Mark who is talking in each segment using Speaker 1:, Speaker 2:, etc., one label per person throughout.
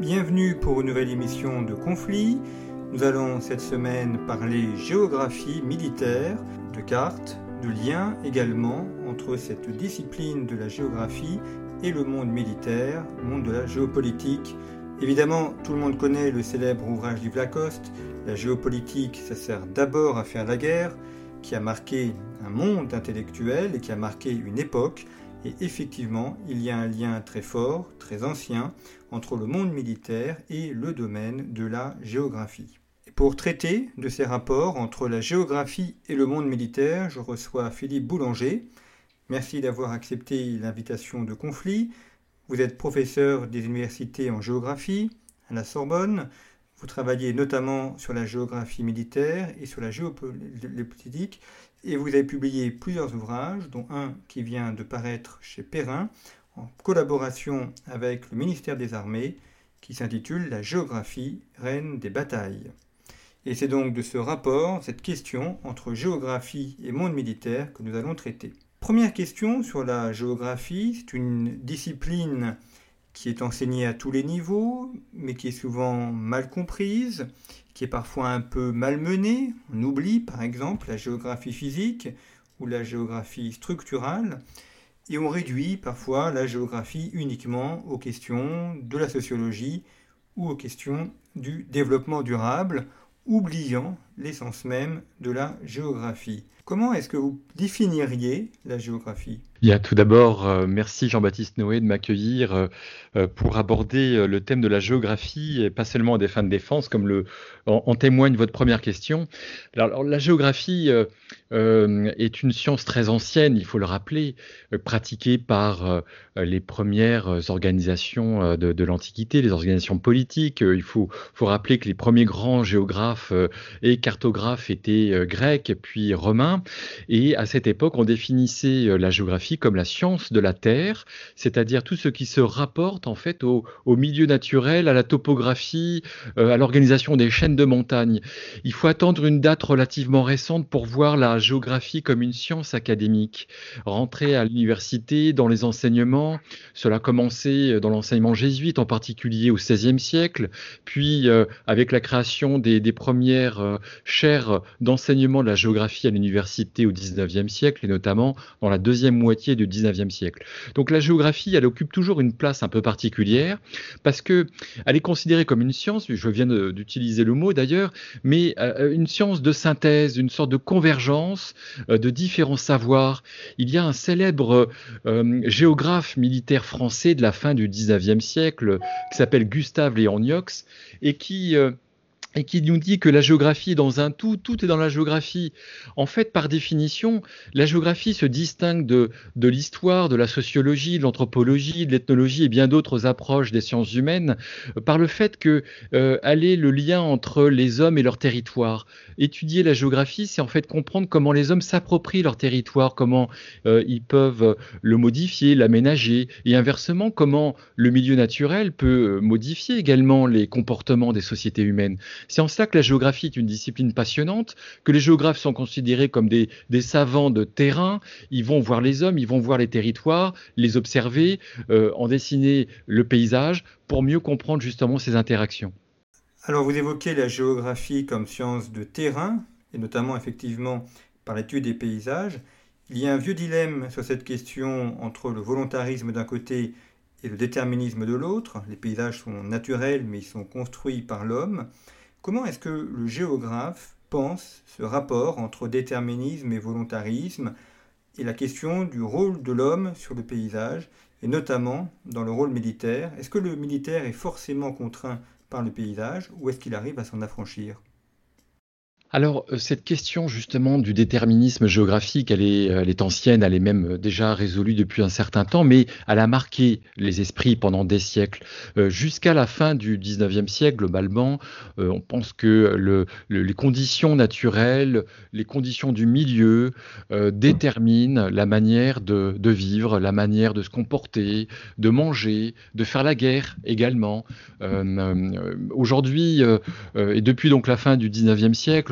Speaker 1: Bienvenue pour une nouvelle émission de Conflit. Nous allons cette semaine parler géographie militaire, de cartes, de liens également entre cette discipline de la géographie et le monde militaire, le monde de la géopolitique. Évidemment, tout le monde connaît le célèbre ouvrage d'Yves Lacoste. La géopolitique, ça sert d'abord à faire la guerre, qui a marqué un monde intellectuel et qui a marqué une époque. Et effectivement, il y a un lien très fort, très ancien, entre le monde militaire et le domaine de la géographie. Et pour traiter de ces rapports entre la géographie et le monde militaire, je reçois Philippe Boulanger. Merci d'avoir accepté l'invitation de Conflit. Vous êtes professeur des universités en géographie à la Sorbonne. Vous travaillez notamment sur la géographie militaire et sur la géopolitique. Et vous avez publié plusieurs ouvrages, dont un qui vient de paraître chez Perrin, en collaboration avec le ministère des Armées, qui s'intitule « La géographie, reine des batailles ». Et c'est donc de ce rapport, cette question entre géographie et monde militaire que nous allons traiter. Première question sur la géographie, c'est une discipline qui est enseignée à tous les niveaux, mais qui est souvent mal comprise, qui est parfois un peu malmenée. On oublie par exemple la géographie physique ou la géographie structurale, et on réduit parfois la géographie uniquement aux questions de la sociologie ou aux questions du développement durable, oubliant l'essence même de la géographie. Comment est-ce que vous définiriez la géographie ?
Speaker 2: Bien, tout d'abord, merci Jean-Baptiste Noé de m'accueillir pour aborder le thème de la géographie, et pas seulement à des fins de défense, comme en témoigne votre première question. Alors la géographie est une science très ancienne, il faut le rappeler, pratiquée par les premières organisations de l'Antiquité, les organisations politiques. Il faut rappeler que les premiers grands géographes et cartographes étaient grecs, puis romains, et à cette époque, on définissait la géographie comme la science de la Terre, c'est-à-dire tout ce qui se rapporte en fait au milieu naturel, à la topographie, à l'organisation des chaînes de montagnes. Il faut attendre une date relativement récente pour voir la géographie comme une science académique. Rentrer à l'université, dans les enseignements, cela a commencé dans l'enseignement jésuite, en particulier au XVIe siècle, puis avec la création des premières chaires d'enseignement de la géographie à l'université au XIXe siècle, et notamment dans la deuxième moitié du XIXe siècle. Donc la géographie, elle occupe toujours une place un peu particulière, parce qu'elle est considérée comme une science, je viens d'utiliser le mot d'ailleurs, mais une science de synthèse, une sorte de convergence de différents savoirs. Il y a un célèbre géographe militaire français de la fin du XIXe siècle qui s'appelle Gustave Léon Niox et qui nous dit que la géographie est dans un tout est dans la géographie. En fait, par définition, la géographie se distingue de l'histoire, de la sociologie, de l'anthropologie, de l'ethnologie et bien d'autres approches des sciences humaines par le fait qu'elle est le lien entre les hommes et leur territoire. Étudier la géographie, c'est en fait comprendre comment les hommes s'approprient leur territoire, comment ils peuvent le modifier, l'aménager, et inversement, comment le milieu naturel peut modifier également les comportements des sociétés humaines. C'est en cela que la géographie est une discipline passionnante, que les géographes sont considérés comme des savants de terrain. Ils vont voir les hommes, ils vont voir les territoires, les observer, en dessiner le paysage pour mieux comprendre justement ces interactions.
Speaker 1: Alors vous évoquez la géographie comme science de terrain, et notamment effectivement par l'étude des paysages. Il y a un vieux dilemme sur cette question entre le volontarisme d'un côté et le déterminisme de l'autre. Les paysages sont naturels, mais ils sont construits par l'homme. Comment est-ce que le géographe pense ce rapport entre déterminisme et volontarisme et la question du rôle de l'homme sur le paysage, et notamment dans le rôle militaire? Est-ce que le militaire est forcément contraint par le paysage ou est-ce qu'il arrive à s'en affranchir ?
Speaker 2: Alors, cette question justement du déterminisme géographique, elle est ancienne, elle est même déjà résolue depuis un certain temps, mais elle a marqué les esprits pendant des siècles. Jusqu'à la fin du XIXe siècle, globalement, on pense que les conditions naturelles, les conditions du milieu déterminent la manière de vivre, la manière de se comporter, de manger, de faire la guerre également. Aujourd'hui, et depuis donc la fin du XIXe siècle,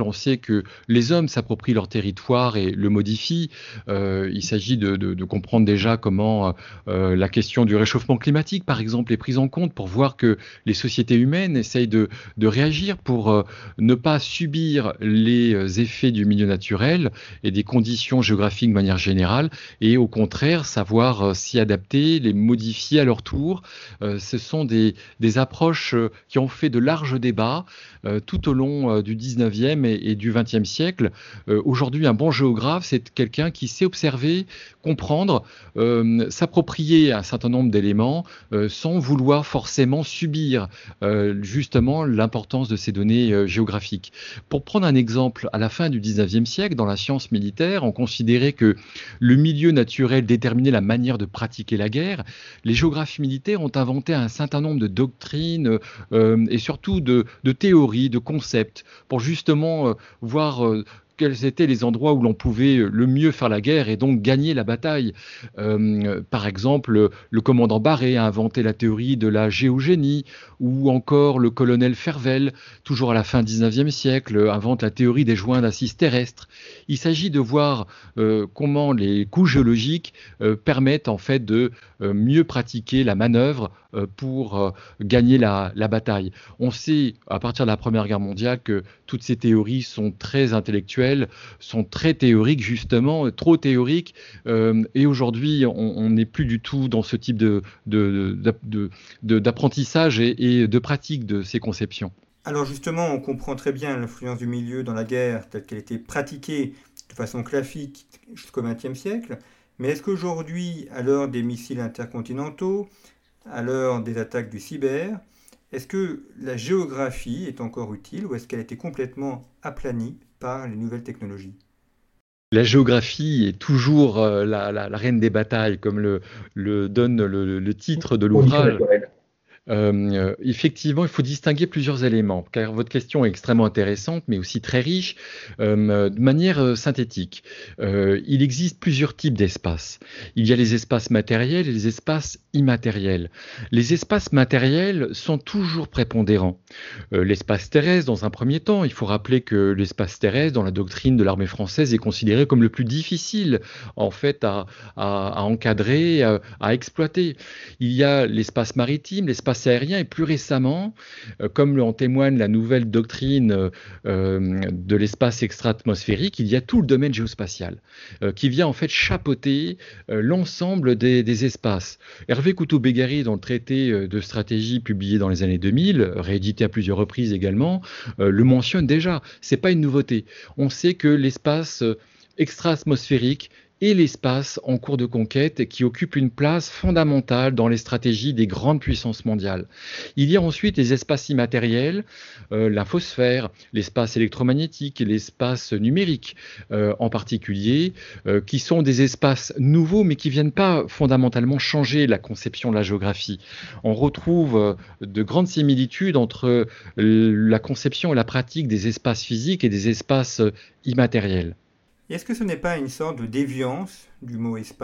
Speaker 2: on sait que les hommes s'approprient leur territoire et le modifient. Il s'agit de comprendre déjà comment la question du réchauffement climatique, par exemple, est prise en compte pour voir que les sociétés humaines essayent de réagir pour ne pas subir les effets du milieu naturel et des conditions géographiques de manière générale, et au contraire savoir s'y adapter, les modifier à leur tour. Ce sont des approches qui ont fait de larges débats tout au long du 19e et du 20e siècle. Aujourd'hui, un bon géographe, c'est quelqu'un qui sait observer, comprendre, s'approprier un certain nombre d'éléments sans vouloir forcément subir justement l'importance de ces données géographiques. Pour prendre un exemple, à la fin du 19e siècle, dans la science militaire, on considérait que le milieu naturel déterminait la manière de pratiquer la guerre. Les géographes militaires ont inventé un certain nombre de doctrines et surtout de théories, de concepts, pour justement voir quels étaient les endroits où l'on pouvait le mieux faire la guerre et donc gagner la bataille. Par exemple, le commandant Barré a inventé la théorie de la géogénie, ou encore le colonel Fervel, toujours à la fin du 19e siècle, invente la théorie des joints d'assises terrestres. Il s'agit de voir comment les couches géologiques permettent en fait de mieux pratiquer la manœuvre pour gagner la bataille. On sait, à partir de la Première Guerre mondiale, que toutes ces théories sont très intellectuelles, sont très théoriques justement, trop théoriques, et aujourd'hui on n'est plus du tout dans ce type d'apprentissage et de pratique de ces conceptions.
Speaker 1: Alors justement, on comprend très bien l'influence du milieu dans la guerre telle qu'elle était pratiquée de façon classique jusqu'au XXe siècle, mais est-ce qu'aujourd'hui, à l'heure des missiles intercontinentaux, à l'heure des attaques du cyber, est-ce que la géographie est encore utile ou est-ce qu'elle a été complètement aplanie par les nouvelles technologies ?
Speaker 2: La géographie est toujours la reine des batailles, comme le donne le titre de l'ouvrage. Effectivement, il faut distinguer plusieurs éléments, car votre question est extrêmement intéressante, mais aussi très riche, de manière synthétique. Il existe plusieurs types d'espaces. Il y a les espaces matériels et les espaces immatériels. Les espaces matériels sont toujours prépondérants. L'espace terrestre, dans un premier temps, il faut rappeler que l'espace terrestre, dans la doctrine de l'armée française, est considéré comme le plus difficile, en fait, à encadrer, à exploiter. Il y a l'espace maritime, l'espace aérien, et plus récemment, comme en témoigne la nouvelle doctrine de l'espace extra-atmosphérique, il y a tout le domaine géospatial qui vient en fait chapeauter l'ensemble des espaces. Hervé Couteau-Bégary, dans le traité de stratégie publié dans les années 2000, réédité à plusieurs reprises également, le mentionne déjà. C'est pas une nouveauté. On sait que l'espace extra-atmosphérique et l'espace en cours de conquête qui occupe une place fondamentale dans les stratégies des grandes puissances mondiales. Il y a ensuite les espaces immatériels, l'infosphère, l'espace électromagnétique et l'espace numérique en particulier, qui sont des espaces nouveaux mais qui ne viennent pas fondamentalement changer la conception de la géographie. On retrouve de grandes similitudes entre la conception et la pratique des espaces physiques et des espaces immatériels.
Speaker 1: Et est-ce que ce n'est pas une sorte de déviance du mot espace ?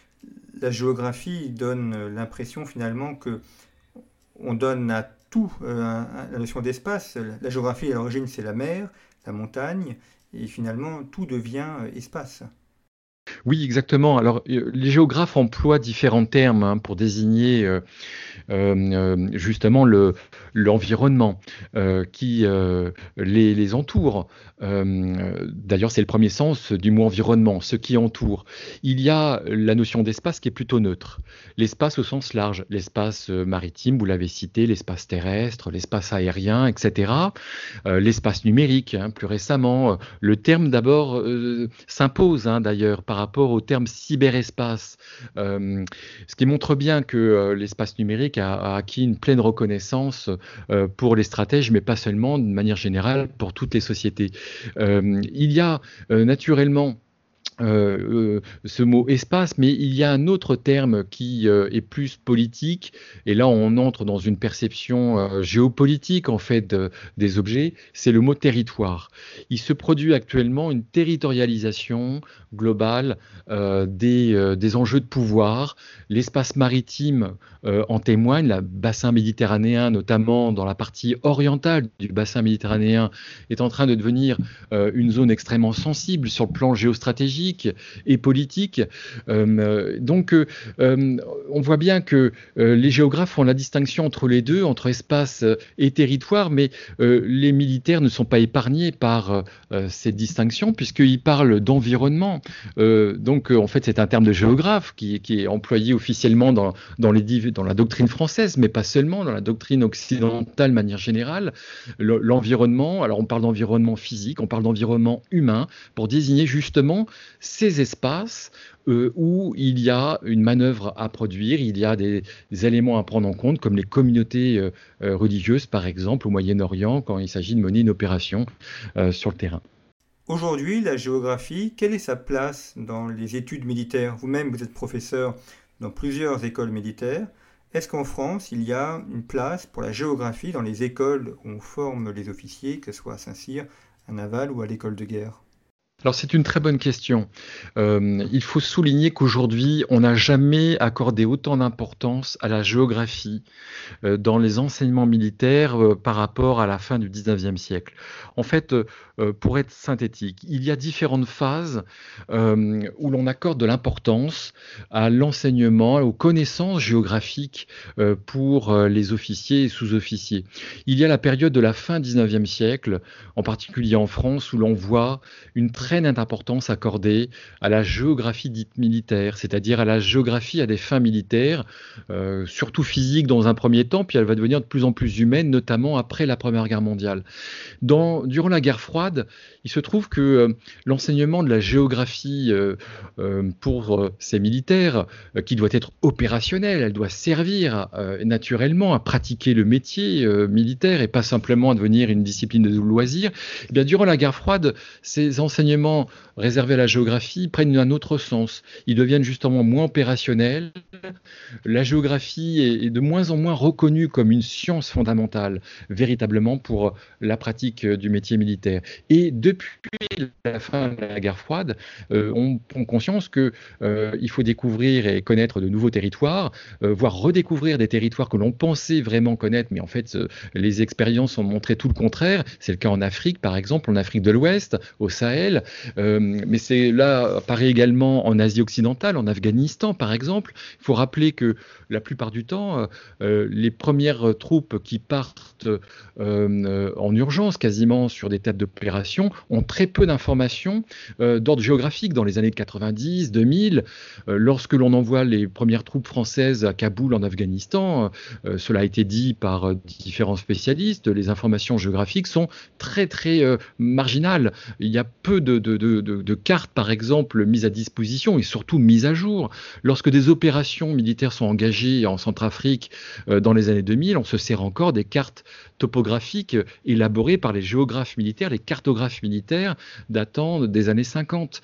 Speaker 1: La géographie donne l'impression finalement que on donne à tout la notion d'espace. La géographie à l'origine c'est la mer, la montagne, et finalement tout devient espace.
Speaker 2: Oui, exactement. Alors, les géographes emploient différents termes pour désigner justement l'environnement qui les entoure. D'ailleurs, c'est le premier sens du mot environnement, ce qui entoure. Il y a la notion d'espace qui est plutôt neutre. L'espace au sens large, l'espace maritime, vous l'avez cité, l'espace terrestre, l'espace aérien, etc. L'espace numérique, plus récemment. Le terme d'abord s'impose d'ailleurs par rapport au terme cyberespace, ce qui montre bien que l'espace numérique a acquis une pleine reconnaissance pour les stratèges, mais pas seulement, de manière générale, pour toutes les sociétés. Il y a naturellement ce mot espace, mais il y a un autre terme qui est plus politique, et là on entre dans une perception géopolitique en fait des objets, c'est le mot territoire. Il se produit actuellement une territorialisation globale des enjeux de pouvoir. L'espace maritime en témoigne, le bassin méditerranéen, notamment dans la partie orientale du bassin méditerranéen, est en train de devenir une zone extrêmement sensible sur le plan géostratégique et politique. On voit bien que les géographes font la distinction entre les deux, entre espace et territoire, mais les militaires ne sont pas épargnés par cette distinction, puisqu'ils parlent d'environnement. En fait, c'est un terme de géographe qui est employé officiellement dans la doctrine française, mais pas seulement, dans la doctrine occidentale de manière générale. L'environnement, alors on parle d'environnement physique, on parle d'environnement humain, pour désigner justement ces espaces où il y a une manœuvre à produire, il y a des éléments à prendre en compte, comme les communautés religieuses, par exemple, au Moyen-Orient, quand il s'agit de mener une opération sur le terrain.
Speaker 1: Aujourd'hui, la géographie, quelle est sa place dans les études militaires? Vous-même, vous êtes professeur dans plusieurs écoles militaires. Est-ce qu'en France, il y a une place pour la géographie dans les écoles où on forme les officiers, que ce soit à Saint-Cyr, à Naval ou à l'école de guerre?
Speaker 2: Alors c'est une très bonne question. Il faut souligner qu'aujourd'hui, on n'a jamais accordé autant d'importance à la géographie dans les enseignements militaires par rapport à la fin du 19e siècle. En fait, pour être synthétique, il y a différentes phases où l'on accorde de l'importance à l'enseignement, aux connaissances géographiques pour les officiers et sous-officiers. Il y a la période de la fin 19e siècle, en particulier en France, où l'on voit une très nette importance accordée à la géographie dite militaire, c'est-à-dire à la géographie à des fins militaires, surtout physiques dans un premier temps, puis elle va devenir de plus en plus humaine, notamment après la Première Guerre mondiale. Durant la guerre froide, il se trouve que l'enseignement de la géographie pour ces militaires, qui doit être opérationnelle, elle doit servir naturellement à pratiquer le métier militaire et pas simplement à devenir une discipline de loisir. Eh bien, durant la guerre froide, ces enseignements réservés à la géographie prennent un autre sens. Ils deviennent justement moins opérationnels. La géographie est de moins en moins reconnue comme une science fondamentale, véritablement pour la pratique du métier militaire. Et depuis la fin de la guerre froide, on prend conscience qu'il faut découvrir et connaître de nouveaux territoires, voire redécouvrir des territoires que l'on pensait vraiment connaître, mais en fait, les expériences ont montré tout le contraire. C'est le cas en Afrique, par exemple, en Afrique de l'Ouest, au Sahel, mais c'est là apparaît également en Asie occidentale, en Afghanistan par exemple. Il faut rappeler que la plupart du temps, les premières troupes qui partent en urgence, quasiment sur des théâtres d'opération, ont très peu d'informations d'ordre géographique. Dans les années 90, 2000, lorsque l'on envoie les premières troupes françaises à Kaboul en Afghanistan, cela a été dit par différents spécialistes, les informations géographiques sont très très marginales. Il y a peu de cartes, par exemple, mises à disposition et surtout mises à jour. Lorsque des opérations militaires sont engagées en Centrafrique dans les années 2000, on se sert encore des cartes topographiques élaborées par les géographes militaires, les cartographes militaires datant des années 50.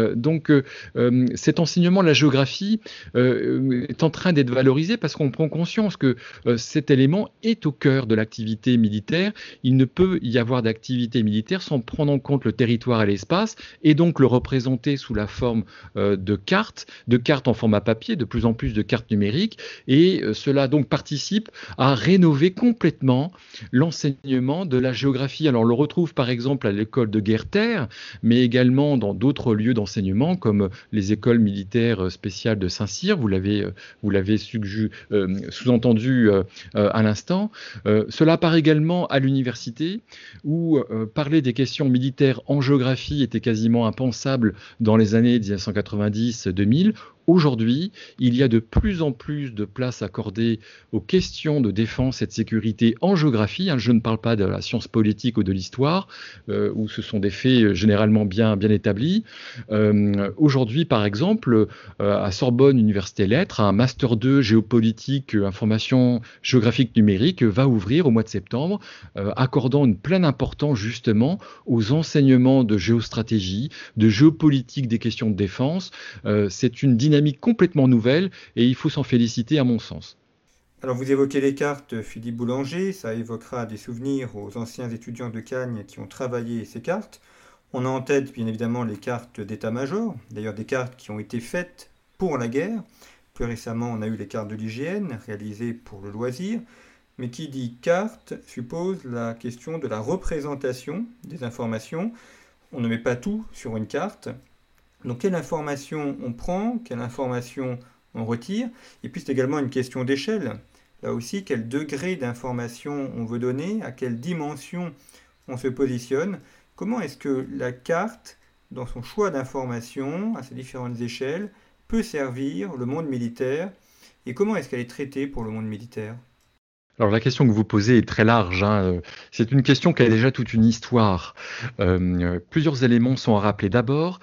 Speaker 2: Cet enseignement de la géographie est en train d'être valorisé parce qu'on prend conscience que cet élément est au cœur de l'activité militaire. Il ne peut y avoir d'activité militaire sans prendre en compte le territoire et l'espace, et donc le représenter sous la forme de cartes en format papier, de plus en plus de cartes numériques, et cela donc participe à rénover complètement l'enseignement de la géographie. Alors on le retrouve par exemple à l'école de guerre-terre, mais également dans d'autres lieux d'enseignement comme les écoles militaires spéciales de Saint-Cyr, vous l'avez sous-entendu à l'instant. Cela apparaît également à l'université, où parler des questions militaires en géographie était quasiment impensable dans les années 1990-2000. Aujourd'hui, il y a de plus en plus de place accordée aux questions de défense et de sécurité en géographie. Je ne parle pas de la science politique ou de l'histoire, où ce sont des faits généralement bien établis. Aujourd'hui, par exemple, à Sorbonne Université Lettres, un Master 2 géopolitique, information géographique numérique va ouvrir au mois de septembre, accordant une pleine importance justement aux enseignements de géostratégie, de géopolitique des questions de défense. C'est une dynamique complètement nouvelle et il faut s'en féliciter à mon sens.
Speaker 1: Alors vous évoquez les cartes, Philippe Boulanger, ça évoquera des souvenirs aux anciens étudiants de Cagnes qui ont travaillé ces cartes. On a en tête bien évidemment les cartes d'état-major, d'ailleurs des cartes qui ont été faites pour la guerre. Plus récemment, on a eu les cartes de l'hygiène réalisées pour le loisir. Mais qui dit carte suppose la question de la représentation des informations. On ne met pas tout sur une carte. Donc quelle information on prend, quelle information on retire. Et puis c'est également une question d'échelle. Là aussi, quel degré d'information on veut donner, à quelle dimension on se positionne. Comment est-ce que la carte, dans son choix d'information, à ses différentes échelles, peut servir le monde militaire et comment est-ce qu'elle est traitée pour le monde militaire ?
Speaker 2: Alors la question que vous posez est très large. C'est une question qui a déjà toute une histoire. Plusieurs éléments sont à rappeler. D'abord,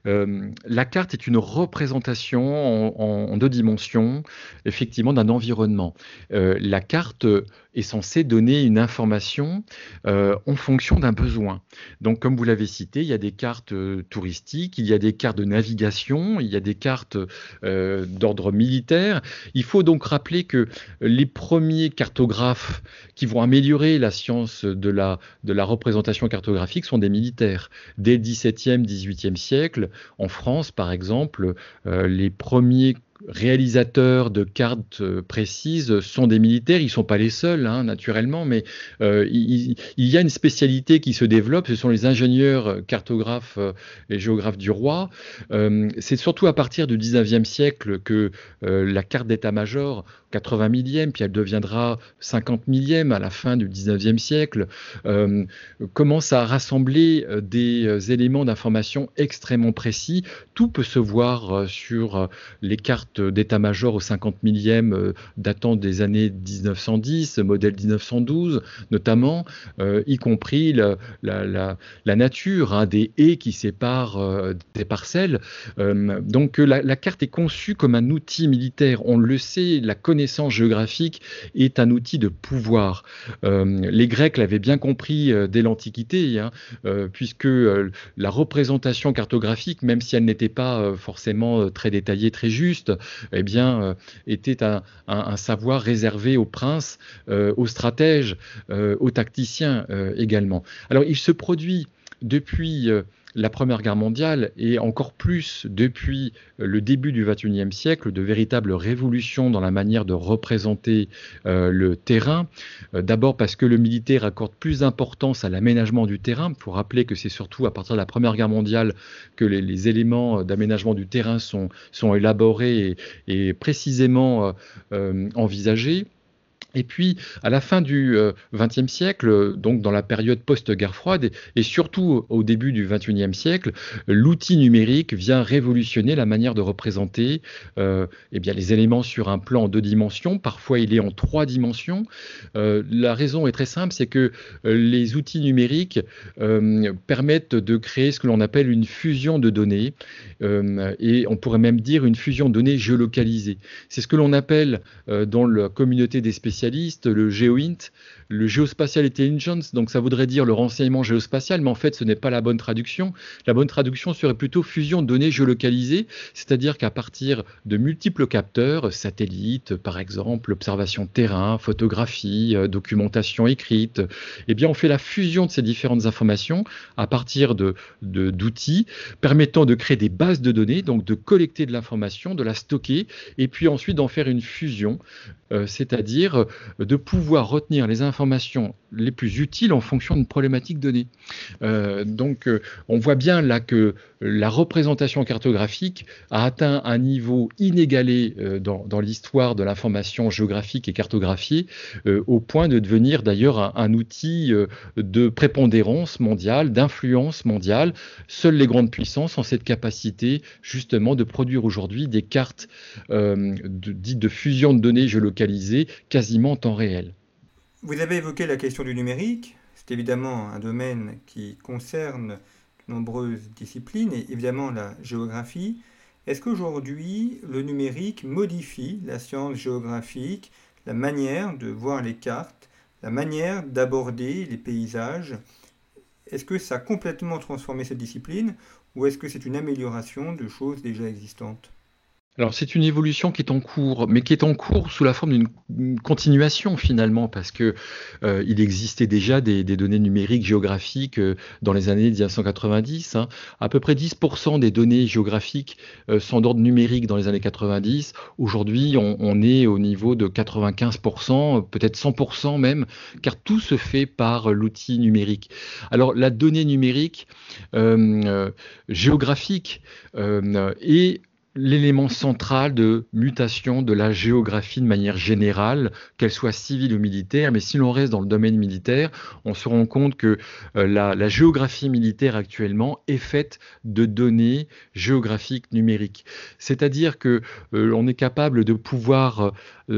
Speaker 2: la carte est une représentation en deux dimensions, effectivement, d'un environnement. La carte est censée donner une information en fonction d'un besoin. Donc, comme vous l'avez cité, il y a des cartes touristiques, il y a des cartes de navigation, il y a des cartes d'ordre militaire. Il faut donc rappeler que les premiers cartographes qui vont améliorer la science de la représentation cartographique sont des militaires. Dès le XVIIe, XVIIIe siècle, en France, par exemple, les premiers réalisateurs de cartes précises sont des militaires. Ils ne sont pas les seuls, naturellement, mais il y a une spécialité qui se développe. Ce sont les ingénieurs cartographes et géographes du roi. C'est surtout à partir du 19e siècle que la carte d'état-major, 80 millième, puis elle deviendra 50 millième à la fin du 19e siècle, commence à rassembler des éléments d'information extrêmement précis. Tout peut se voir sur les cartes d'état-major au 50 millième datant des années 1910, modèle 1912 notamment, y compris la nature des haies qui séparent des parcelles. Donc la carte est conçue comme un outil militaire. On le sait, la connaissance géographique est un outil de pouvoir. Les Grecs l'avaient bien compris dès l'Antiquité, puisque la représentation cartographique, même si elle n'était pas forcément très détaillée, très juste, était un savoir réservé aux princes, aux stratèges, aux tacticiens également. Alors il se produit depuis la Première Guerre mondiale et encore plus depuis le début du XXIe siècle, de véritables révolutions dans la manière de représenter le terrain. D'abord parce que le militaire accorde plus d'importance à l'aménagement du terrain. Il faut rappeler que c'est surtout à partir de la Première Guerre mondiale que les éléments d'aménagement du terrain sont élaborés et précisément envisagés. Et puis, à la fin du XXe siècle, donc dans la période post-guerre froide, et surtout au début du XXIe siècle, l'outil numérique vient révolutionner la manière de représenter les éléments sur un plan en 2 dimensions. Parfois, il est en 3 dimensions. La raison est très simple, c'est que les outils numériques permettent de créer ce que l'on appelle une fusion de données, et on pourrait même dire une fusion de données géolocalisées. C'est ce que l'on appelle dans la communauté des spécialistes le GeoInt, le Geospatial Intelligence, donc ça voudrait dire le renseignement géospatial, mais en fait ce n'est pas la bonne traduction. La bonne traduction serait plutôt fusion de données géolocalisées, c'est-à-dire qu'à partir de multiples capteurs, satellites par exemple, observation de terrain, photographie, documentation écrite, on fait la fusion de ces différentes informations à partir d'outils permettant de créer des bases de données, donc de collecter de l'information, de la stocker, et puis ensuite d'en faire une fusion, c'est-à-dire de pouvoir retenir les informations les plus utiles en fonction d'une problématique donnée. On voit bien là que la représentation cartographique a atteint un niveau inégalé dans l'histoire de l'information géographique et cartographiée, au point de devenir d'ailleurs un outil de prépondérance mondiale, d'influence mondiale. Seules les grandes puissances ont cette capacité justement de produire aujourd'hui des cartes dites de fusion de données géolocalisées quasiment en temps réel.
Speaker 1: Vous avez évoqué la question du numérique. C'est évidemment un domaine qui concerne de nombreuses disciplines et évidemment la géographie. Est-ce qu'aujourd'hui, le numérique modifie la science géographique, la manière de voir les cartes, la manière d'aborder les paysages? Est-ce que ça a complètement transformé cette discipline ou est-ce que c'est une amélioration de choses déjà existantes?
Speaker 2: Alors c'est une évolution qui est en cours, mais qui est en cours sous la forme d'une continuation finalement, parce que il existait déjà des données numériques géographiques dans les années 1990. À peu près 10% des données géographiques sont d'ordre numérique dans les années 90. Aujourd'hui, on est au niveau de 95%, peut-être 100% même, car tout se fait par l'outil numérique. Alors la donnée numérique géographique est l'élément central de mutation de la géographie de manière générale, qu'elle soit civile ou militaire. Mais si l'on reste dans le domaine militaire, on se rend compte que la géographie militaire actuellement est faite de données géographiques numériques. C'est-à-dire que on est capable de pouvoir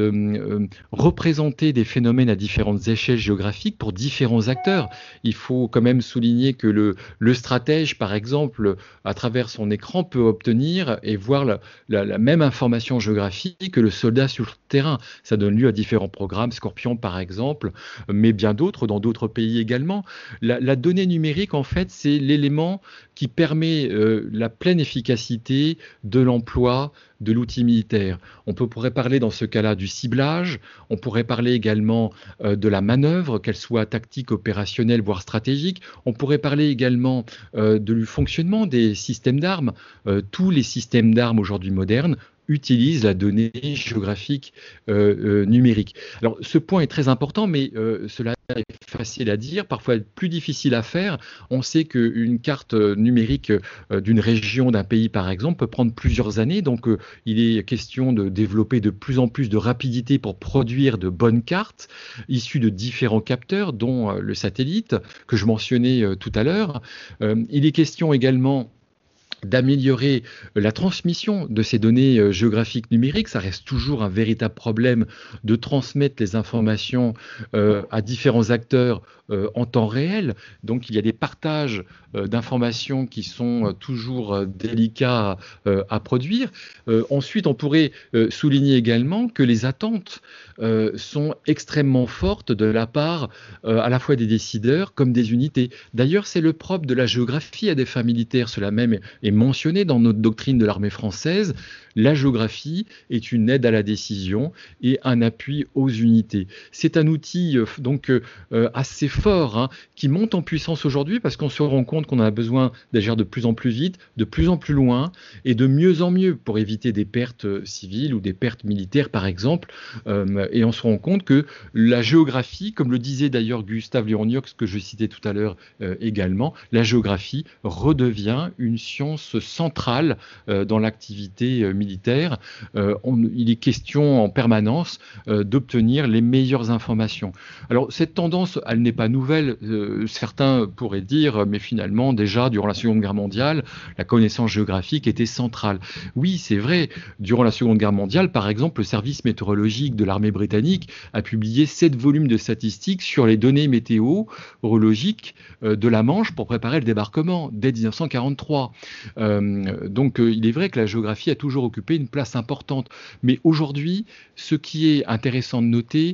Speaker 2: représenter des phénomènes à différentes échelles géographiques pour différents acteurs. Il faut quand même souligner que le stratège, par exemple, à travers son écran, peut obtenir et voir la même information géographique que le soldat sur le terrain. Ça donne lieu à différents programmes, Scorpion par exemple, mais bien d'autres dans d'autres pays également. La donnée numérique, en fait, c'est l'élément qui permet la pleine efficacité de l'emploi de l'outil militaire. On pourrait parler dans ce cas-là du ciblage, on pourrait parler également de la manœuvre, qu'elle soit tactique, opérationnelle, voire stratégique. On pourrait parler également du fonctionnement des systèmes d'armes. Tous les systèmes d'armes aujourd'hui modernes utilisent la donnée géographique numérique. Alors ce point est très important, mais cela est facile à dire, parfois plus difficile à faire. On sait qu'une carte numérique d'une région, d'un pays par exemple, peut prendre plusieurs années, donc il est question de développer de plus en plus de rapidité pour produire de bonnes cartes issues de différents capteurs, dont le satellite que je mentionnais tout à l'heure. Il est question également d'améliorer la transmission de ces données géographiques numériques. Ça reste toujours un véritable problème de transmettre les informations à différents acteurs en temps réel. Donc il y a des partages d'informations qui sont toujours délicats à produire. Ensuite, on pourrait souligner également que les attentes sont extrêmement fortes de la part à la fois des décideurs comme des unités. D'ailleurs, c'est le propre de la géographie à des fins militaires. Cela même est mentionné dans notre doctrine de l'armée française. La géographie est une aide à la décision et un appui aux unités. C'est un outil assez fort qui monte en puissance aujourd'hui parce qu'on se rend compte qu'on a besoin d'agir de plus en plus vite, de plus en plus loin et de mieux en mieux pour éviter des pertes civiles ou des pertes militaires par exemple. Et on se rend compte que la géographie, comme le disait d'ailleurs Gustave Léoniox, que je citais tout à l'heure également, la géographie redevient une science centrale dans l'activité militaire. Il est question en permanence d'obtenir les meilleures informations. Alors cette tendance, elle n'est pas nouvelle. Certains pourraient dire, mais finalement déjà durant la Seconde Guerre mondiale, la connaissance géographique était centrale. Oui, c'est vrai. Durant la Seconde Guerre mondiale, par exemple, le service météorologique de l'armée britannique a publié 7 volumes de statistiques sur les données météorologiques de la Manche pour préparer le débarquement dès 1943. Donc il est vrai que la géographie a toujours occupé une place importante. Mais aujourd'hui, ce qui est intéressant de noter,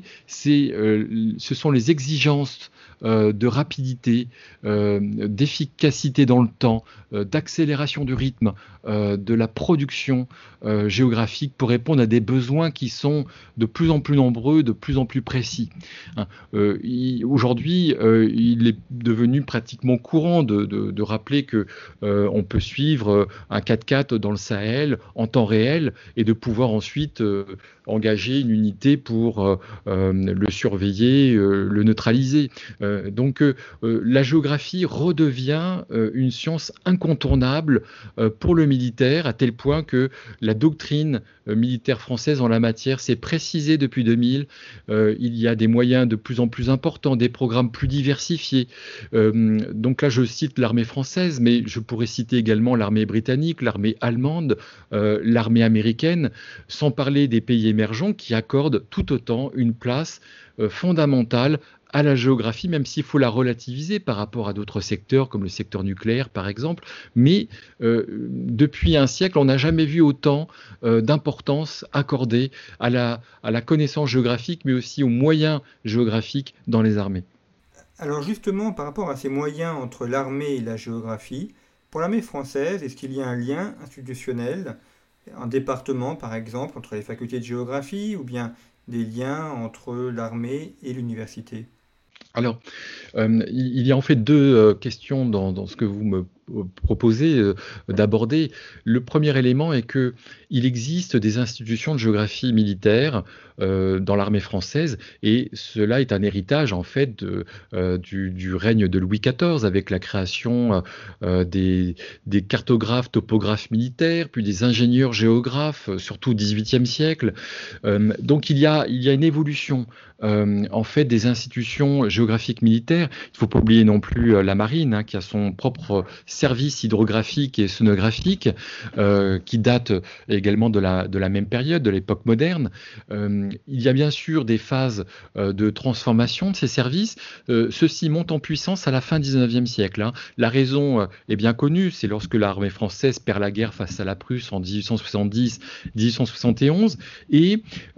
Speaker 2: ce sont les exigences de rapidité, d'efficacité dans le temps, d'accélération du rythme, de la production géographique pour répondre à des besoins qui sont de plus en plus nombreux, de plus en plus précis. Aujourd'hui, il est devenu pratiquement courant de rappeler que on peut suivre un 4x4 dans le Sahel en temps réel et de pouvoir ensuite engager une unité pour le surveiller, le neutraliser. La géographie redevient une science incontournable pour le militaire, à tel point que la doctrine militaire française en la matière s'est précisée depuis 2000. Il y a des moyens de plus en plus importants, des programmes plus diversifiés. Donc là, je cite l'armée française, mais je pourrais citer également l'armée britannique, l'armée allemande, l'armée américaine, sans parler des pays émergents qui accordent tout autant une place fondamentale à la géographie, même s'il faut la relativiser par rapport à d'autres secteurs, comme le secteur nucléaire par exemple. Mais depuis un siècle, on n'a jamais vu autant d'importance accordée à la connaissance géographique, mais aussi aux moyens géographiques dans les armées.
Speaker 1: Alors justement, par rapport à ces moyens entre l'armée et la géographie, pour l'armée française, est-ce qu'il y a un lien institutionnel, un département par exemple, entre les facultés de géographie, ou bien des liens entre l'armée et l'université?
Speaker 2: Alors, il y a en fait deux questions dans ce que vous me proposez d'aborder. Le premier élément est que il existe des institutions de géographie militaire dans l'armée française, et cela est un héritage en fait du règne de Louis XIV, avec la création des cartographes, topographes militaires, puis des ingénieurs géographes, surtout au XVIIIe siècle. Donc il y a une évolution en fait des institutions géographiques militaires. Il ne faut pas oublier non plus la marine, qui a son propre service hydrographique et sonographique, qui date également de la même période, de l'époque moderne. Il y a bien sûr des phases de transformation de ces services. Ceux-ci montent en puissance à la fin du XIXe siècle. La raison est bien connue, c'est lorsque l'armée française perd la guerre face à la Prusse en 1870-1871, et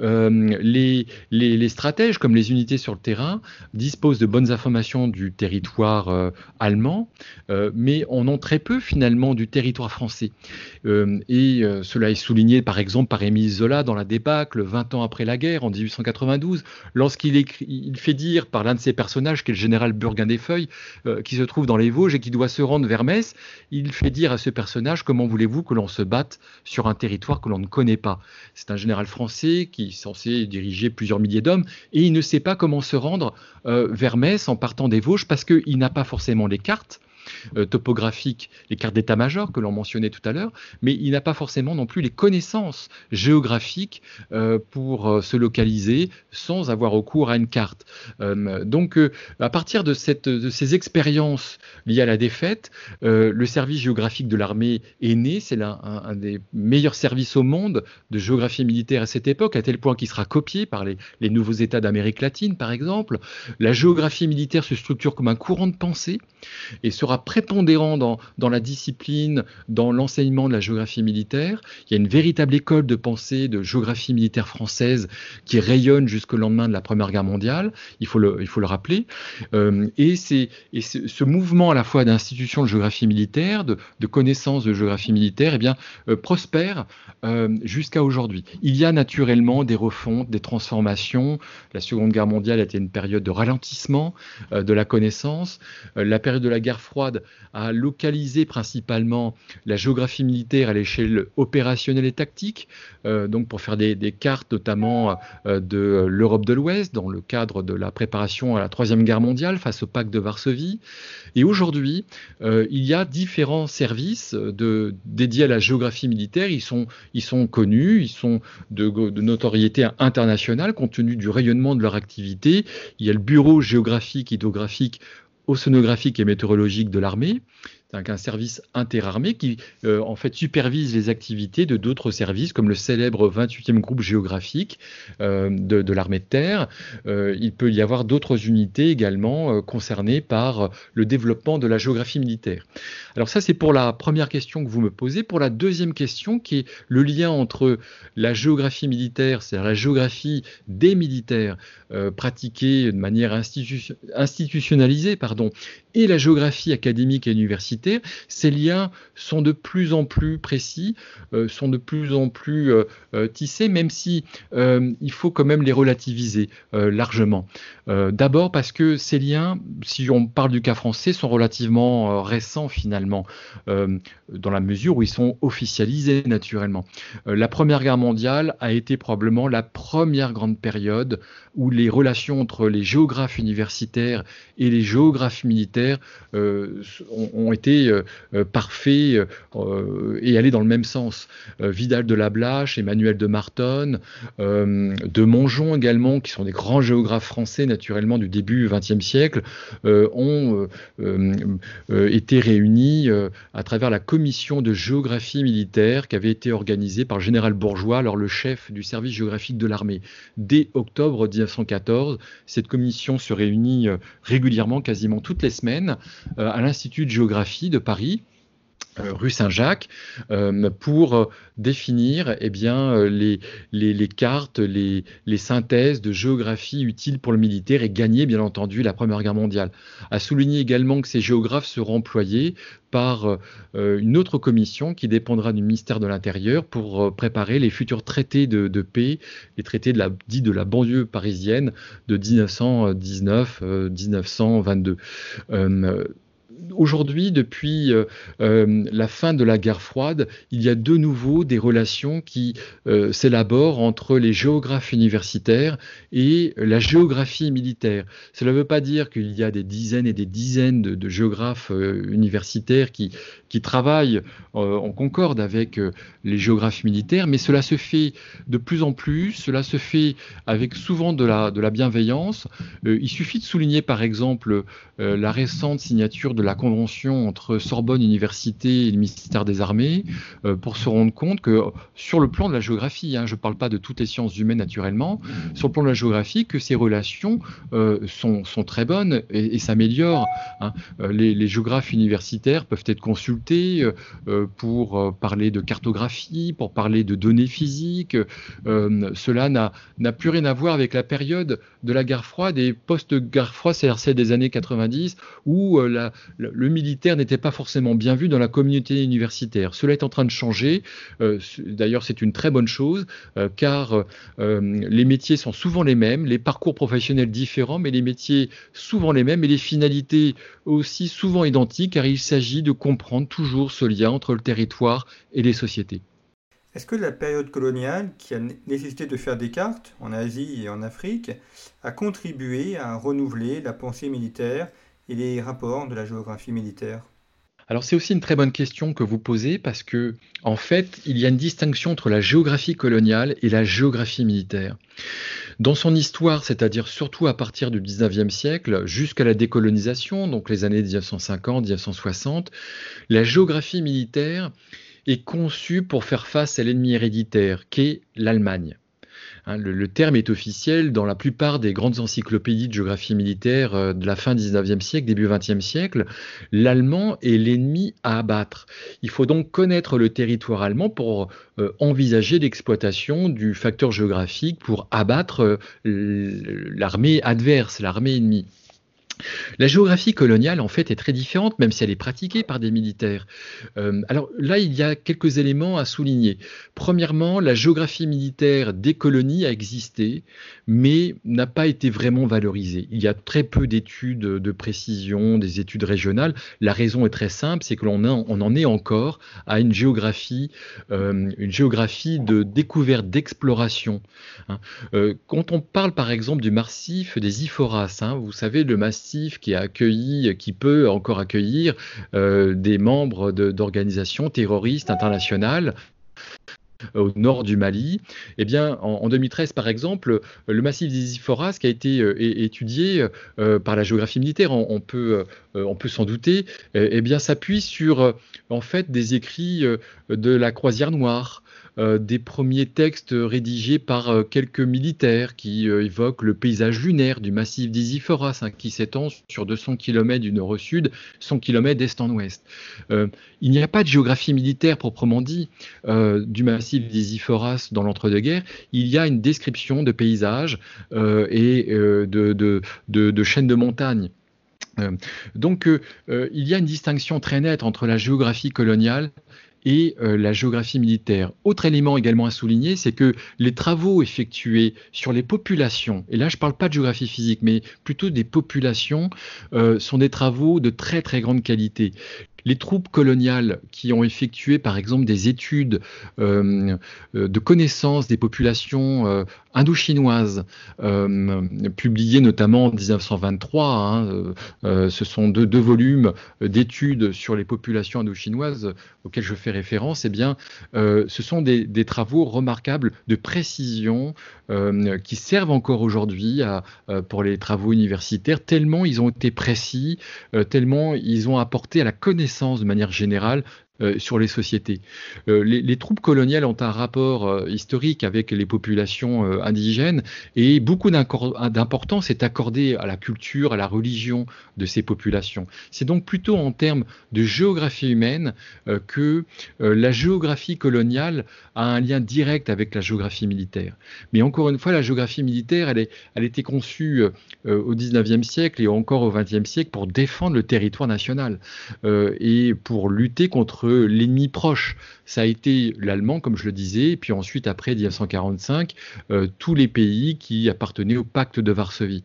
Speaker 2: les stratèges, comme les unités sur le terrain, disposent de bonnes informations du territoire allemand, mais en ont très peu finalement du territoire français. Cela est souligné par exemple par Émile Zola dans La Débâcle, 20 ans après la guerre, en 1892, lorsqu'il fait dire par l'un de ses personnages, qui est le général Burguin des Feuilles, qui se trouve dans les Vosges et qui doit se rendre vers Metz. Il fait dire à ce personnage: comment voulez-vous que l'on se batte sur un territoire que l'on ne connaît pas? C'est un général français qui est censé diriger plusieurs milliers d'hommes, et il ne sait pas comment se rendre vers Metz en partant des Vosges, parce qu'il n'a pas forcément les cartes topographiques, les cartes d'état-major que l'on mentionnait tout à l'heure, mais il n'a pas forcément non plus les connaissances géographiques pour se localiser sans avoir recours à une carte. À partir de ces expériences liées à la défaite, le service géographique de l'armée est né. C'est un des meilleurs services au monde de géographie militaire à cette époque, à tel point qu'il sera copié par les nouveaux États d'Amérique latine, par exemple. La géographie militaire se structure comme un courant de pensée et sera prépondérant dans la discipline, dans l'enseignement de la géographie militaire. Il y a une véritable école de pensée de géographie militaire française qui rayonne jusqu'au lendemain de la Première Guerre mondiale, il faut le rappeler. Ce mouvement à la fois d'institutions de géographie militaire, de connaissances de géographie militaire, prospère jusqu'à aujourd'hui. Il y a naturellement des refontes, des transformations. La Seconde Guerre mondiale a été une période de ralentissement de la connaissance. La période de la guerre froide a localisé principalement la géographie militaire à l'échelle opérationnelle et tactique, donc pour faire des cartes notamment de l'Europe de l'Ouest dans le cadre de la préparation à la Troisième Guerre mondiale face au pacte de Varsovie. Et aujourd'hui, il y a différents services dédiés à la géographie militaire. Ils sont connus, ils sont de notoriété internationale compte tenu du rayonnement de leur activité. Il y a le bureau géographique, hydrographique, océanographique et météorologique de l'armée. C'est un service interarmé qui en fait supervise les activités de d'autres services comme le célèbre 28e groupe géographique de l'armée de terre. Il peut y avoir d'autres unités également concernées par le développement de la géographie militaire. Alors ça, c'est pour la première question que vous me posez. Pour la deuxième question, qui est le lien entre la géographie militaire, c'est-à-dire la géographie des militaires pratiquée de manière institutionnalisée, et la géographie académique et universitaire, universitaire, ces liens sont de plus en plus précis, sont de plus en plus tissés, même si il faut quand même les relativiser largement. D'abord parce que ces liens, si on parle du cas français, sont relativement récents finalement, dans la mesure où ils sont officialisés naturellement. La Première Guerre mondiale a été probablement la première grande période où les relations entre les géographes universitaires et les géographes militaires ont été parfaits et allaient dans le même sens. Vidal de Lablache, Emmanuel de Martonne, de Mongeon également, qui sont des grands géographes français naturellement du début XXe siècle, ont été réunis à travers la commission de géographie militaire qui avait été organisée par le général Bourgeois, alors le chef du service géographique de l'armée. Dès octobre 1914, cette commission se réunit régulièrement, quasiment toutes les semaines, à l'Institut de géographie de Paris, rue Saint-Jacques, pour définir les cartes, les synthèses de géographie utiles pour le militaire et gagner bien entendu la Première Guerre mondiale. À souligner également que ces géographes seront employés par une autre commission qui dépendra du ministère de l'Intérieur pour préparer les futurs traités de paix, les traités dits de la banlieue parisienne de 1919-1922. Aujourd'hui, depuis la fin de la guerre froide, il y a de nouveau des relations qui s'élaborent entre les géographes universitaires et la géographie militaire. Cela ne veut pas dire qu'il y a des dizaines et des dizaines de géographes universitaires qui travaillent en concorde avec les géographes militaires, mais cela se fait de plus en plus, cela se fait avec souvent de la bienveillance. Il suffit de souligner par exemple la récente signature de la convention entre Sorbonne Université et le ministère des Armées pour se rendre compte que sur le plan de la géographie, je ne parle pas de toutes les sciences humaines naturellement, sur le plan de la géographie, que ces relations sont très bonnes et s'améliorent. Les géographes universitaires peuvent être consultés pour parler de cartographie, pour parler de données physiques. Cela n'a plus rien à voir avec la période de la guerre froide et post-guerre froide, c'est-à-dire celle des années 90, où le militaire n'était pas forcément bien vu dans la communauté universitaire. Cela est en train de changer. D'ailleurs, c'est une très bonne chose, car les métiers sont souvent les mêmes, les parcours professionnels différents, mais les métiers souvent les mêmes et les finalités aussi souvent identiques, car il s'agit de comprendre toujours ce lien entre le territoire et les sociétés.
Speaker 1: Est-ce que la période coloniale, qui a nécessité de faire des cartes en Asie et en Afrique, a contribué à renouveler la pensée militaire et les rapports de la géographie militaire ?
Speaker 2: Alors c'est aussi une très bonne question que vous posez parce que, en fait, il y a une distinction entre la géographie coloniale et la géographie militaire. Dans son histoire, c'est-à-dire surtout à partir du 19e siècle jusqu'à la décolonisation, donc les années 1950-1960, la géographie militaire est conçue pour faire face à l'ennemi héréditaire qu'est l'Allemagne. Le terme est officiel dans la plupart des grandes encyclopédies de géographie militaire de la fin du 19e siècle, début 20e siècle. L'allemand est l'ennemi à abattre. Il faut donc connaître le territoire allemand pour envisager l'exploitation du facteur géographique pour abattre l'armée adverse, l'armée ennemie. La géographie coloniale, en fait, est très différente, même si elle est pratiquée par des militaires. Alors là, il y a quelques éléments à souligner. Premièrement, la géographie militaire des colonies a existé, mais n'a pas été vraiment valorisée. Il y a très peu d'études de précision, des études régionales. La raison est très simple, c'est que l'on en est encore à une géographie de découverte, d'exploration. Quand on parle, par exemple, du massif des Iforas, vous savez, le massif qui peut encore accueillir des membres d'organisations terroristes internationales au nord du Mali. Eh bien, en 2013, par exemple, le massif des Iforas qui a été étudié par la géographie militaire, on peut s'en douter, s'appuie sur en fait des écrits de la Croisière noire, des premiers textes rédigés par quelques militaires qui évoquent le paysage lunaire du massif des Iforas, qui s'étend sur 200 km du nord au sud, 100 km d'est en ouest. Il n'y a pas de géographie militaire proprement dit du massif des Iforas dans l'entre-deux-guerres. Il y a une description de paysages et de chaînes de montagnes. Euh, il y a une distinction très nette entre la géographie coloniale et la géographie militaire. Autre élément également à souligner, c'est que les travaux effectués sur les populations, et là je ne parle pas de géographie physique, mais plutôt des populations, sont des travaux de très très grande qualité. Les troupes coloniales qui ont effectué par exemple des études de connaissance des populations indo-chinoises, publiées notamment en 1923, ce sont deux volumes d'études sur les populations indo-chinoises auxquels je fais référence, ce sont des travaux remarquables de précision qui servent encore aujourd'hui pour les travaux universitaires, tellement ils ont été précis, tellement ils ont apporté à la connaissance de manière générale sur les sociétés. Les troupes coloniales ont un rapport historique avec les populations indigènes et beaucoup d'importance est accordée à la culture, à la religion de ces populations. C'est donc plutôt en termes de géographie humaine que la géographie coloniale a un lien direct avec la géographie militaire. Mais encore une fois, la géographie militaire, elle était conçue au XIXe siècle et encore au XXe siècle pour défendre le territoire national et pour lutter contre l'ennemi proche. Ça a été l'allemand, comme je le disais, et puis ensuite, après 1945, tous les pays qui appartenaient au pacte de Varsovie.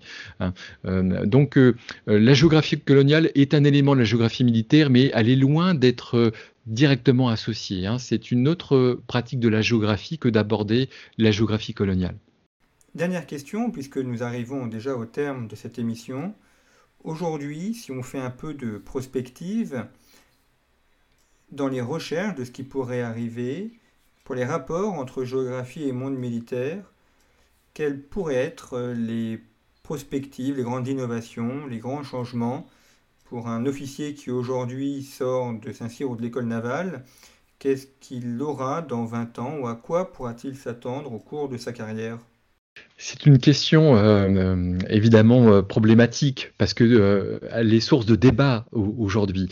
Speaker 2: La géographie coloniale est un élément de la géographie militaire, mais elle est loin d'être directement associée. C'est une autre pratique de la géographie que d'aborder la géographie coloniale.
Speaker 1: Dernière question, puisque nous arrivons déjà au terme de cette émission. Aujourd'hui, si on fait un peu de prospective, dans les recherches de ce qui pourrait arriver, pour les rapports entre géographie et monde militaire, quelles pourraient être les perspectives, les grandes innovations, les grands changements pour un officier qui aujourd'hui sort de Saint-Cyr ou de l'école navale? Qu'est-ce qu'il aura dans 20 ans ou à quoi pourra-t-il s'attendre au cours de sa carrière?
Speaker 2: C'est une question évidemment problématique parce que elle est source de débat aujourd'hui.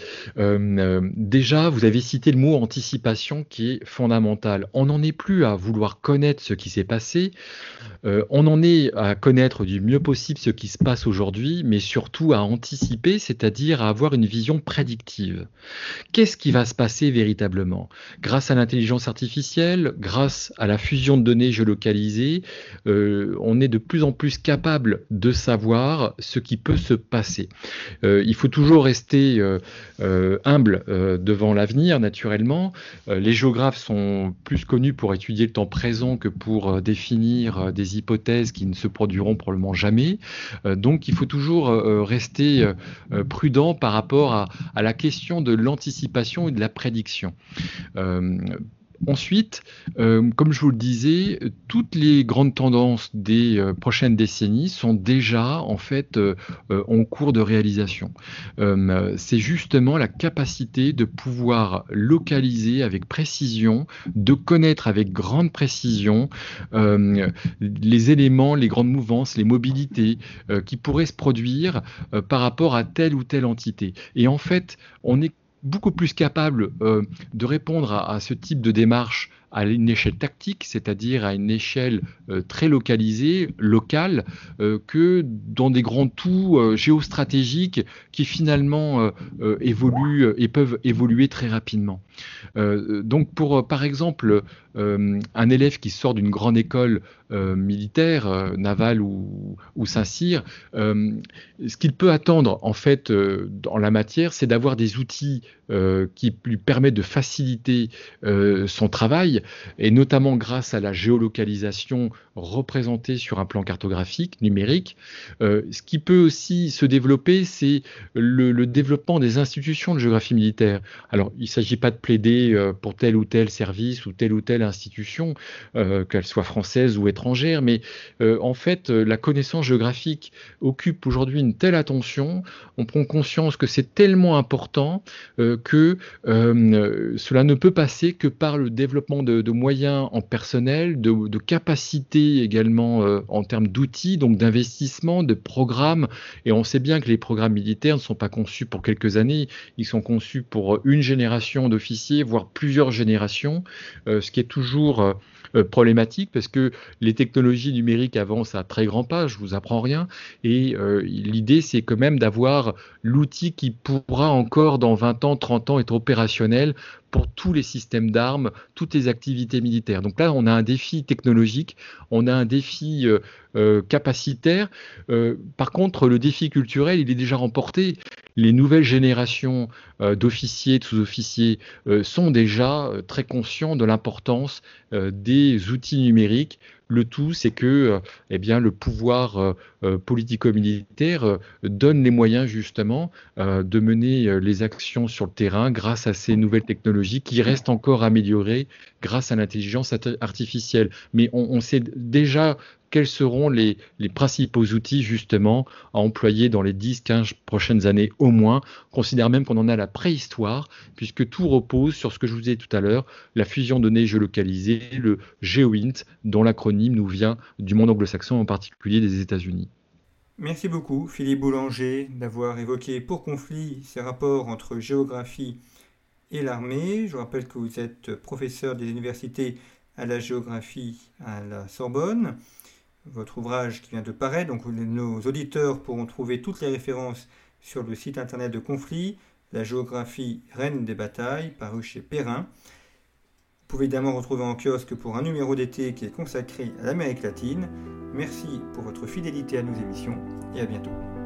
Speaker 2: Déjà, vous avez cité le mot anticipation qui est fondamental. On n'en est plus à vouloir connaître ce qui s'est passé, on en est à connaître du mieux possible ce qui se passe aujourd'hui, mais surtout à anticiper, c'est-à-dire à avoir une vision prédictive. Qu'est-ce qui va se passer véritablement? Grâce à l'intelligence artificielle, grâce à la fusion de données géolocalisées, on est de plus en plus capable de savoir ce qui peut se passer. Il faut toujours rester humble devant l'avenir, naturellement. Les géographes sont plus connus pour étudier le temps présent que pour définir des hypothèses qui ne se produiront probablement jamais. Donc il faut toujours rester prudent par rapport à la question de l'anticipation et de la prédiction. Ensuite, comme je vous le disais, toutes les grandes tendances des prochaines décennies sont déjà en fait en cours de réalisation. C'est justement la capacité de pouvoir localiser avec précision, de connaître avec grande précision les éléments, les grandes mouvances, les mobilités qui pourraient se produire par rapport à telle ou telle entité. Et en fait, on est beaucoup plus capable de répondre à ce type de démarche à une échelle tactique, c'est-à-dire à une échelle très localisée, locale, que dans des grands tout géostratégiques qui finalement évoluent et peuvent évoluer très rapidement. Donc pour, par exemple, un élève qui sort d'une grande école militaire, navale ou Saint-Cyr, ce qu'il peut attendre en fait en la matière, c'est d'avoir des outils qui lui permettent de faciliter son travail, et notamment grâce à la géolocalisation représentée sur un plan cartographique numérique. Ce qui peut aussi se développer, c'est le développement des institutions de géographie militaire. Alors, il ne s'agit pas de plaider pour tel ou tel service ou telle institution, qu'elle soit française ou étrangère, mais en fait, la connaissance géographique occupe aujourd'hui une telle attention, on prend conscience que c'est tellement important que cela ne peut passer que par le développement de moyens en personnel, de capacités également en termes d'outils, donc d'investissement, de programmes. Et on sait bien que les programmes militaires ne sont pas conçus pour quelques années, ils sont conçus pour une génération d'officiers, voire plusieurs générations, ce qui est toujours problématique parce que les technologies numériques avancent à très grands pas, je vous apprends rien, et l'idée c'est quand même d'avoir l'outil qui pourra encore dans 20 ans, 30 ans être opérationnel pour tous les systèmes d'armes, toutes les activités militaires. Donc là, on a un défi technologique, on a un défi capacitaire. Par contre, le défi culturel, il est déjà remporté. Les nouvelles générations d'officiers, de sous-officiers sont déjà très conscients de l'importance des outils numériques. Le tout, c'est que eh bien, le pouvoir politico-militaire donne les moyens justement de mener les actions sur le terrain grâce à ces nouvelles technologies qui restent encore améliorées grâce à l'intelligence artificielle. Mais on sait déjà quels seront les principaux outils justement à employer dans les 10-15 prochaines années au moins. On considère même qu'on en a la préhistoire, puisque tout repose sur ce que je vous disais tout à l'heure, la fusion de données géolocalisées, le GeoINT, dont l'acronyme nous vient du monde anglo-saxon, en particulier des États-Unis.
Speaker 1: Merci beaucoup Philippe Boulanger d'avoir évoqué pour conflit ces rapports entre géographie et l'armée. Je rappelle que vous êtes professeur des universités à la géographie à la Sorbonne. Votre ouvrage qui vient de paraître, donc nos auditeurs pourront trouver toutes les références sur le site internet de Conflit, la géographie reine des batailles, paru chez Perrin. Vous pouvez évidemment retrouver en kiosque pour un numéro d'été qui est consacré à l'Amérique latine. Merci pour votre fidélité à nos émissions et à bientôt.